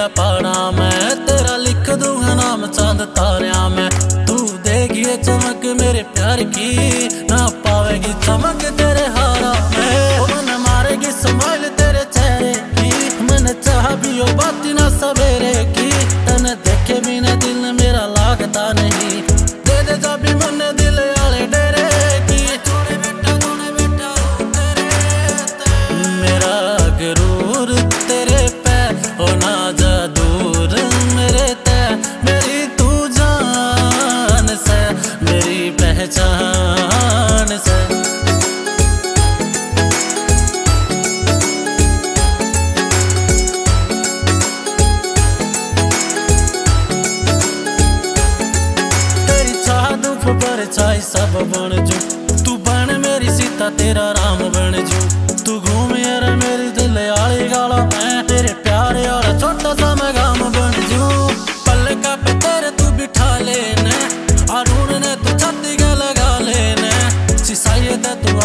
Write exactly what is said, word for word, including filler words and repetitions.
पहाड़ा में, तेरा लिख दूंगा नाम चांद तारिया में। तू देगी चमक मेरे प्यार की, ना पावेगी चमक तेरे हारा में। मन मारेगी स्माइल तेरे चेहरे की, मैंने चाह भी हो बात ना सवेरे की। तने देखे बिना दिल मेरा लागता नहीं, दे दे जा भी मन दिल आले डेरे की। मेरा गरूर तेरे पे होना जा दूर मेरे ते, मेरी तू जान से मेरी पहचान से। पर चाहे सब बन जू, तू बन मेरी सीता तेरा राम बन जू। तू घूम यार मेरी दिल आली गाला, मैं तेरे प्यारे वाला छोटा सा मैं गाम बन जू। पलका पे तेरे तू बिठा लेने, अरुण ने तू छाती का लगा लेने, सिसाइए ते तू